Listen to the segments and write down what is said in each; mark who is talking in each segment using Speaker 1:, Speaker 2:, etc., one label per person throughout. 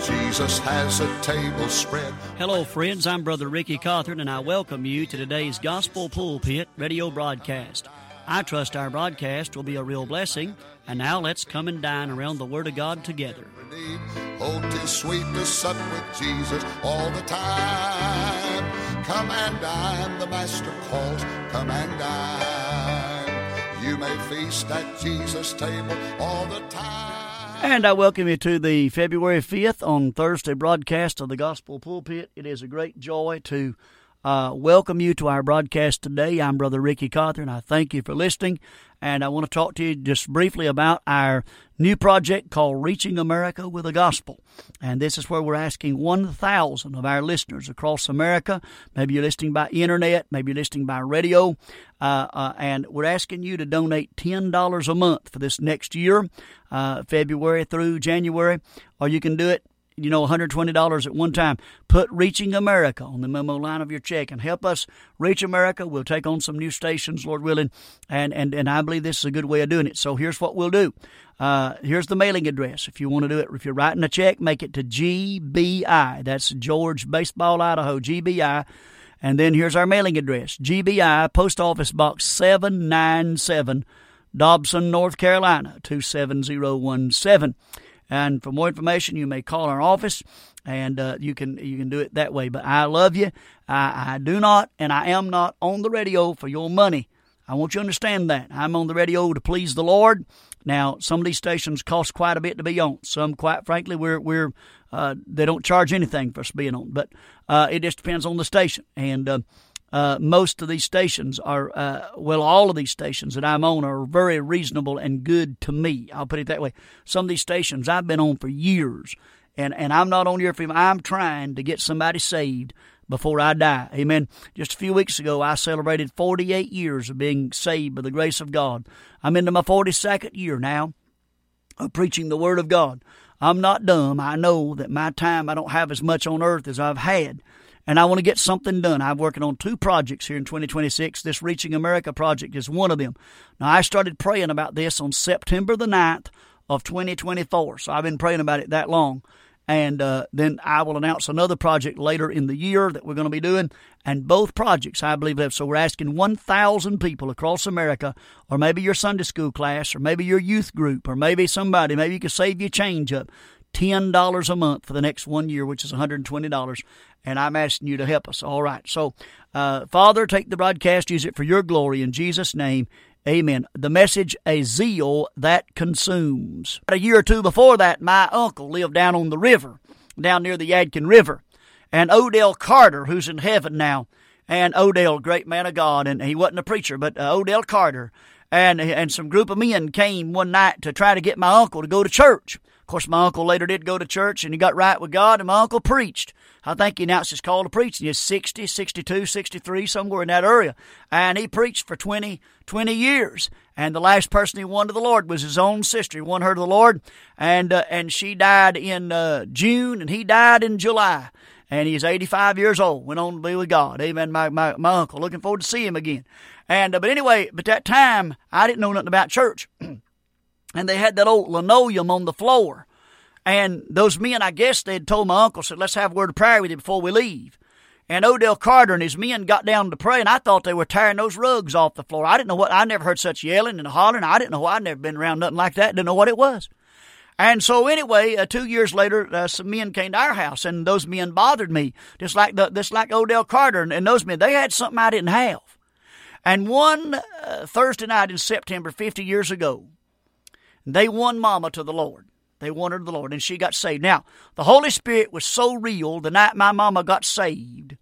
Speaker 1: Jesus has a table spread.
Speaker 2: Hello, friends. I'm Brother Ricky Cawthorn, and I welcome you to today's Gospel Pulpit radio broadcast. I trust our broadcast will be a real blessing. And now let's come and dine around the Word of God together.
Speaker 1: Oh, 'tis sweet to sup with Jesus all the time. Come and dine, the Master calls. Come and dine. You may feast at Jesus' table all the time.
Speaker 2: And I welcome you to the February 5th on Thursday broadcast of the Gospel Pulpit. It is a great joy to welcome you to our broadcast today. I'm Brother Ricky Cawthorn. I thank you for listening, and I want to talk to you just briefly about our new project called Reaching America with the Gospel. And this is where we're asking 1,000 of our listeners across America. Maybe you're listening by internet, maybe you're listening by radio, and we're asking you to donate $10 a month for this next year, February through January, or you can do it $120 at one time. Put Reaching America on the memo line of your check and help us reach America. We'll take on some new stations, Lord willing, and I believe this is a good way of doing it. So here's what we'll do. Here's the mailing address. If you want to do it, if you're writing a check, make it to GBI. That's George Baseball, Idaho, GBI. And then here's our mailing address. GBI, Post Office Box 797, Dobson, North Carolina, 27017. And for more information, you may call our office, and you can do it that way. But I love you. I do not, and I am not on the radio for your money. I want you to understand that. I'm on the radio to please the Lord. Now, some of these stations cost quite a bit to be on. Some, quite frankly, they don't charge anything for us being on. But it just depends on the station. And most of these stations are, all of these stations that I'm on are very reasonable and good to me. I'll put it that way. Some of these stations I've been on for years, and I'm not on here for him. I'm trying to get somebody saved before I die. Amen. Just a few weeks ago, I celebrated 48 years of being saved by the grace of God. I'm into my 42nd year now of preaching the Word of God. I'm not dumb. I know that my time, I don't have as much on earth as I've had. And I want to get something done. I'm working on 2 projects here in 2026. This Reaching America project is one of them. Now, I started praying about this on September the 9th of 2024. So I've been praying about it that long. And then I will announce another project later in the year that we're going to be doing. And both projects, I believe, so we're asking 1,000 people across America, or maybe your Sunday school class, or maybe your youth group, or maybe somebody, maybe you can save your change up. $10 a month for the next 1 year, which is $120, and I'm asking you to help us. All right. So, Father, take the broadcast, use it for your glory. In Jesus' name, amen. The message, a zeal that consumes. A year or two before that, my uncle lived down on the river, down near the Yadkin River, and Odell Carter, who's in heaven now, and Odell, great man of God, and he wasn't a preacher, but Odell Carter, and some group of men came one night to try to get my uncle to go to church. Of course, my uncle later did go to church, and he got right with God, and my uncle preached. I think he announced his call to preaching. He's 60, 62, 63, somewhere in that area. And he preached for 20 years. And the last person he won to the Lord was his own sister. He won her to the Lord, and she died in June, and he died in July. And he's 85 years old, went on to be with God. Amen, my uncle. Looking forward to see him again. And but anyway, but that time, I didn't know nothing about church. And they had that old linoleum on the floor. And those men, I guess they'd told my uncle, said, let's have a word of prayer with you before we leave. And Odell Carter and his men got down to pray, and I thought they were tearing those rugs off the floor. I didn't know what, I never heard such yelling and hollering. I didn't know, I'd never been around nothing like that. Didn't know what it was. And so anyway, 2 years later, some men came to our house, and those men bothered me, just like Odell Carter and those men. They had something I didn't have. And one Thursday night in September, 50 years ago, they won Mama to the Lord. They won her to the Lord, and she got saved. Now, the Holy Spirit was so real the night my mama got saved.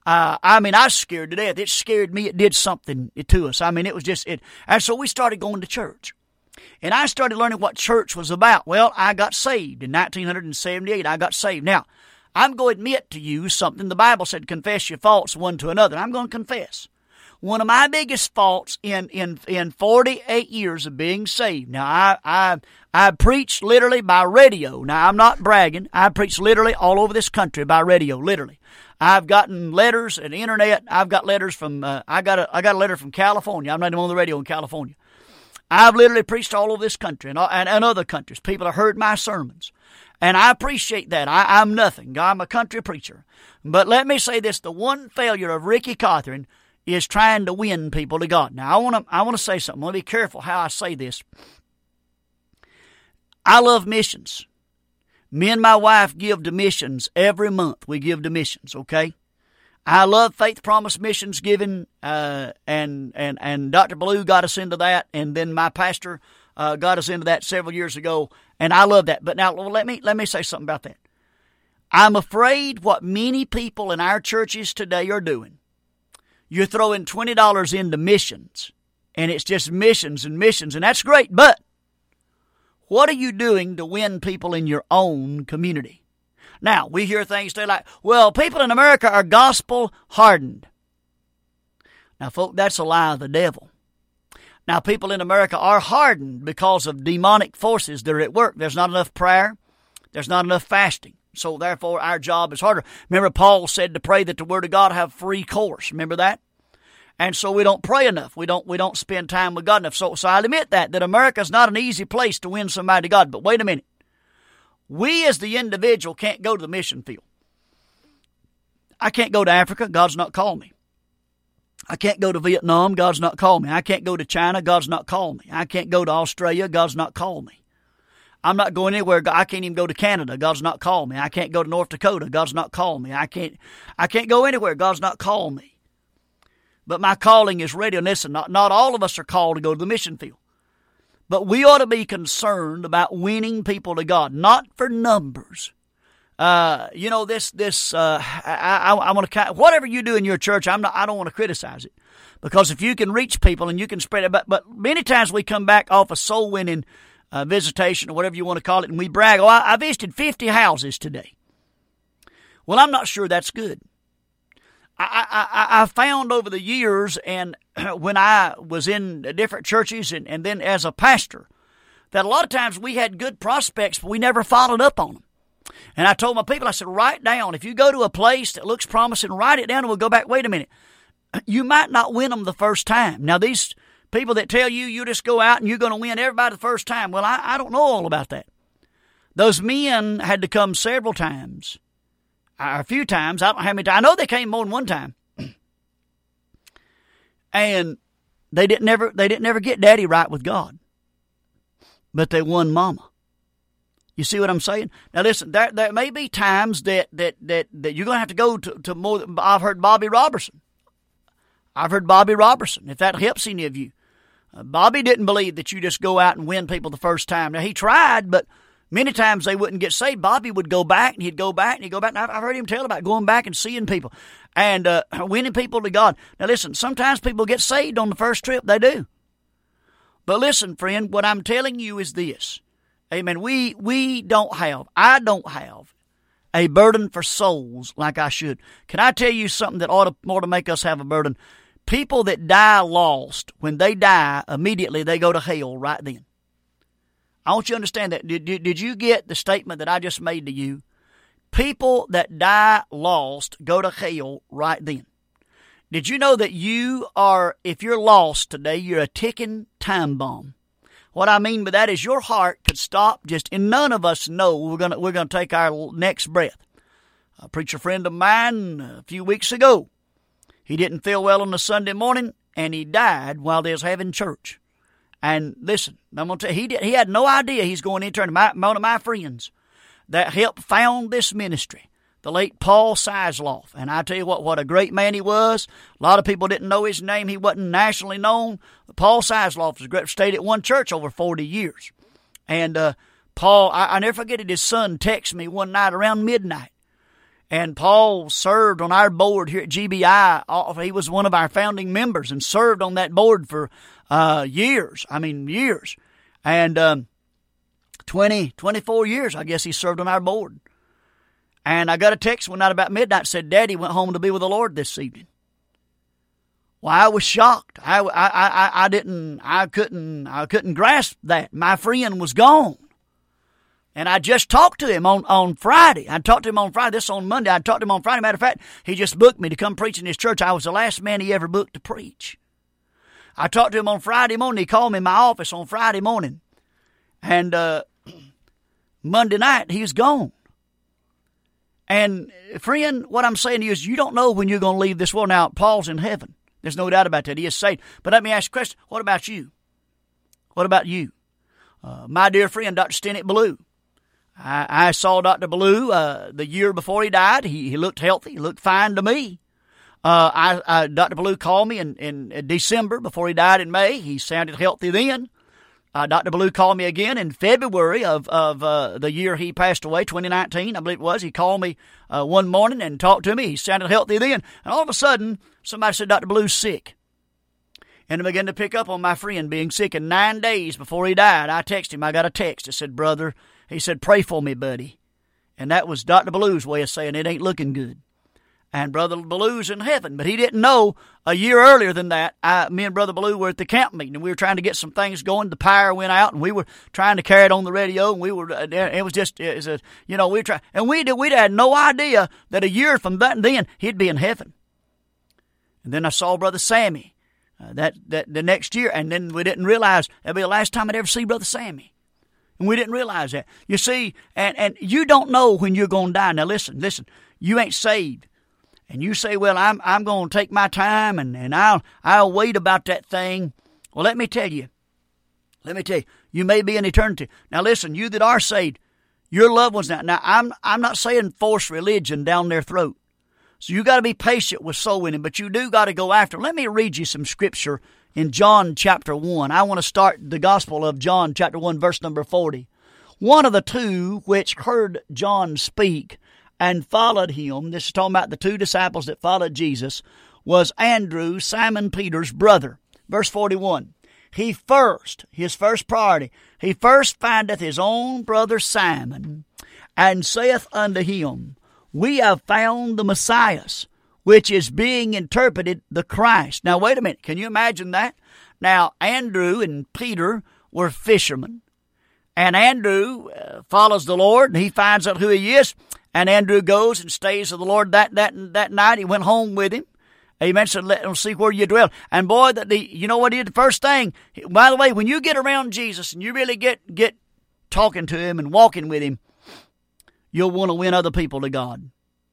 Speaker 2: I was scared to death. It scared me. It did something to us. It was just it. And so we started going to church. And I started learning what church was about. Well, I got saved. In 1978, I got saved. Now, I'm going to admit to you something. The Bible said, confess your faults one to another. I'm going to confess. One of my biggest faults in 48 years of being saved. Now, I preach literally by radio. Now, I'm not bragging. I preach literally all over this country by radio, literally. I've gotten letters and internet. I've got letters from, I got a letter from California. I'm not even on the radio in California. I've literally preached all over this country and other countries. People have heard my sermons. And I appreciate that. I'm nothing. I'm a country preacher. But let me say this, the one failure of Ricky Cawthorn is trying to win people to God. Now, I want to say something. Let me be careful how I say this. I love missions. Me and my wife give to missions every month. We give to missions, okay? I love Faith Promise Missions giving, and Dr. Ballou got us into that, and then my pastor got us into that several years ago, and I love that. But now let me say something about that. I'm afraid what many people in our churches today are doing. You're throwing $20 into missions, and it's just missions, and that's great, but what are you doing to win people in your own community? Now, we hear things today like, well, people in America are gospel hardened. Now, folks, that's a lie of the devil. Now, people in America are hardened because of demonic forces that are at work. There's not enough prayer. There's not enough fasting. So, therefore, our job is harder. Remember, Paul said to pray that the Word of God have free course. Remember that? And so we don't pray enough. We don't spend time with God enough. So I admit that America's not an easy place to win somebody to God. But wait a minute. We as the individual can't go to the mission field. I can't go to Africa. God's not called me. I can't go to Vietnam. God's not called me. I can't go to China. God's not called me. I can't go to Australia. God's not called me. I'm not going anywhere. I can't even go to Canada. God's not called me. I can't go to North Dakota. God's not called me. I can't go anywhere. God's not called me. But my calling is ready. And listen, not all of us are called to go to the mission field. But we ought to be concerned about winning people to God, not for numbers. I want to, whatever you do in your church, I don't want to criticize it. Because if you can reach people and you can spread it, but many times we come back off a soul winning visitation or whatever you want to call it, and we brag, I visited 50 houses today. Well, I'm not sure that's good. I found over the years, and when I was in different churches and then as a pastor, that a lot of times we had good prospects, but we never followed up on them. And I told my people, I said, write down. If you go to a place that looks promising, write it down and we'll go back. Wait a minute. You might not win them the first time. Now, these people that tell you just go out and you're going to win everybody the first time, well, I don't know all about that. Those men had to come several times. A few times. I don't know how many times. I know they came more than one time. And they didn't never get daddy right with God. But they won mama. You see what I'm saying? Now listen, there may be times that you're going to have to go to more. I've heard Bobby Robertson. If that helps any of you. Bobby didn't believe that you just go out and win people the first time. Now he tried, but many times they wouldn't get saved. Bobby would go back, and he'd go back, and he'd go back. And I've heard him tell about going back and seeing people and winning people to God. Now, listen, sometimes people get saved on the first trip. They do. But listen, friend, what I'm telling you is this. Amen. I don't have a burden for souls like I should. Can I tell you something that ought to make us have a burden? People that die lost, when they die, immediately they go to hell right then. I want you to understand that. Did you get the statement that I just made to you? People that die lost go to hell right then. Did you know that if you're lost today, you're a ticking time bomb? What I mean by that is your heart could stop and none of us know we're gonna take our next breath. A preacher friend of mine a few weeks ago, he didn't feel well on a Sunday morning, and he died while they was having church. And listen, I'm going to tell you, he had no idea he's going into it. One of my friends that helped found this ministry, the late Paul Sizloff. And I tell you what a great man he was. A lot of people didn't know his name. He wasn't nationally known. Paul Sizloff stayed at one church over 40 years. And Paul, I never forget it, his son texted me one night around midnight. And Paul served on our board here at GBI. He was one of our founding members and served on that board for years. And 24 years, I guess he served on our board. And I got a text one night about midnight that said, Daddy went home to be with the Lord this evening. Well, I was shocked. I couldn't grasp that. My friend was gone. And I just talked to him on Friday. I talked to him on Friday. This on Monday. I talked to him on Friday. Matter of fact, he just booked me to come preach in his church. I was the last man he ever booked to preach. I talked to him on Friday morning. He called me in my office on Friday morning. And Monday night, he's gone. And friend, what I'm saying to you is you don't know when you're going to leave this world. Now, Paul's in heaven. There's no doubt about that. He is saved. But let me ask you a question. What about you? What about you? My dear friend, Dr. Stennett Ballou. I saw Dr. Ballou the year before he died. He looked healthy. He looked fine to me. Dr. Ballou called me in December before he died in May. He sounded healthy then. Dr. Ballou called me again in February of the year he passed away, 2019, I believe it was. He called me one morning and talked to me. He sounded healthy then. And all of a sudden, somebody said, Dr. Ballou's sick. And I began to pick up on my friend being sick. And 9 days before he died, I texted him. I got a text that said, brother, he said, pray for me, buddy. And that was Dr. Ballou's way of saying it ain't looking good. And Brother Ballou's in heaven. But he didn't know a year earlier than that, me and Brother Ballou were at the camp meeting, and we were trying to get some things going. The power went out, and we were trying to carry it on the radio, and we were trying. And we'd had no idea that a year from that and then, he'd be in heaven. And then I saw Brother Sammy that the next year, and then we didn't realize that'd be the last time I'd ever see Brother Sammy. And we didn't realize that. You see, and you don't know when you're going to die. Now listen, you ain't saved. And you say, well, I'm going to take my time and I'll wait about that thing. Well, let me tell you, you may be in eternity. Now listen, you that are saved, your loved ones now I'm not saying force religion down their throat. So you got to be patient with soul winning, but you do got to go after. Let me read you some scripture in John chapter 1. I want to start the Gospel of John chapter 1, verse number 40. One of the two which heard John speak and followed him, this is talking about the two disciples that followed Jesus, was Andrew, Simon Peter's brother. Verse 41, his first priority, he first findeth his own brother Simon, and saith unto him, we have found the Messiah, which is being interpreted the Christ. Now wait a minute, can you imagine that? Now Andrew and Peter were fishermen, and Andrew follows the Lord, and he finds out who he is. And Andrew goes and stays with the Lord that night. He went home with him. Amen. So let him see where you dwell. And boy, you know what he did? The first thing, by the way, when you get around Jesus and you really get talking to him and walking with him, you'll want to win other people to God.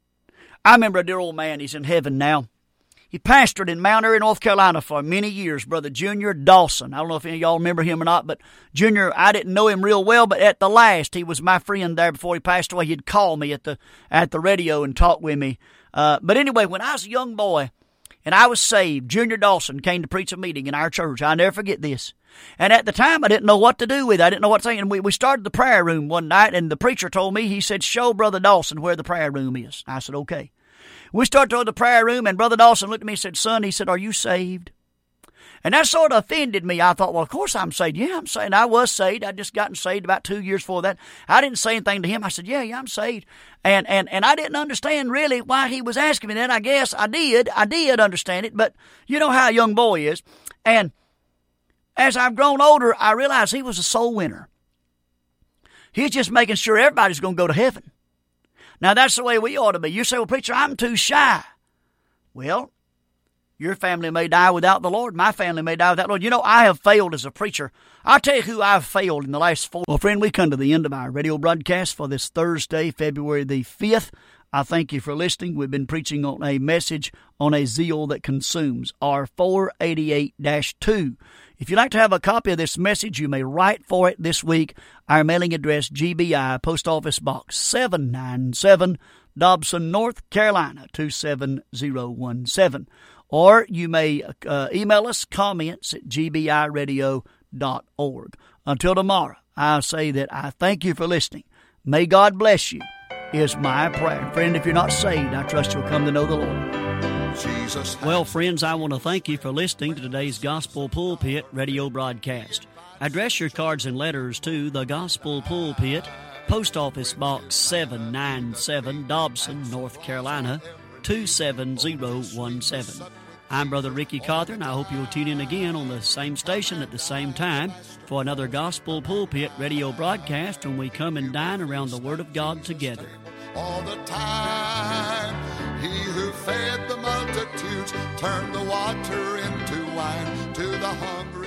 Speaker 2: I remember a dear old man. He's in heaven now. He pastored in Mount Airy, North Carolina for many years, Brother Junior Dawson. I don't know if any of y'all remember him or not, but Junior, I didn't know him real well, but at the last, he was my friend there before he passed away. He'd call me at the radio and talk with me. But anyway, when I was a young boy and I was saved, Junior Dawson came to preach a meeting in our church. I'll never forget this. And at the time, I didn't know what to do with it. I didn't know what to say. And we started the prayer room one night, and the preacher told me, he said, show Brother Dawson where the prayer room is. I said, okay. We started to go to the prayer room, and Brother Dawson looked at me and said, son, he said, are you saved? And that sort of offended me. I thought, well, of course I'm saved. Yeah, I'm saved. I was saved. I'd just gotten saved about 2 years before that. I didn't say anything to him. I said, yeah, I'm saved. And I didn't understand really why he was asking me that. I guess I did understand it, but you know how a young boy is. And as I've grown older, I realized he was a soul winner. He's just making sure everybody's going to go to heaven. Now, that's the way we ought to be. You say, well, preacher, I'm too shy. Well, your family may die without the Lord. My family may die without the Lord. You know, I have failed as a preacher. I'll tell you who I've failed in the last 4. Well, friend, we come to the end of our radio broadcast for this Thursday, February the 5th. I thank you for listening. We've been preaching on a message on a zeal that consumes, R488-2. If you'd like to have a copy of this message, you may write for it this week. Our mailing address, GBI, Post Office Box 797, Dobson, North Carolina, 27017. Or you may email us comments at gbiradio.org. Until tomorrow, I'll say that I thank you for listening. May God bless you, is my prayer. Friend, if you're not saved, I trust you'll come to know the Lord. Well, friends, I want to thank you for listening to today's Gospel Pulpit radio broadcast. Address your cards and letters to the Gospel Pulpit, Post Office Box 797, Dobson, North Carolina, 27017. I'm Brother Ricky Cawthorn. I hope you'll tune in again on the same station at the same time for another Gospel Pulpit radio broadcast when we come and dine around the Word of God together.
Speaker 1: All the time, he who fed the multitudes turned the water into wine to the hungry.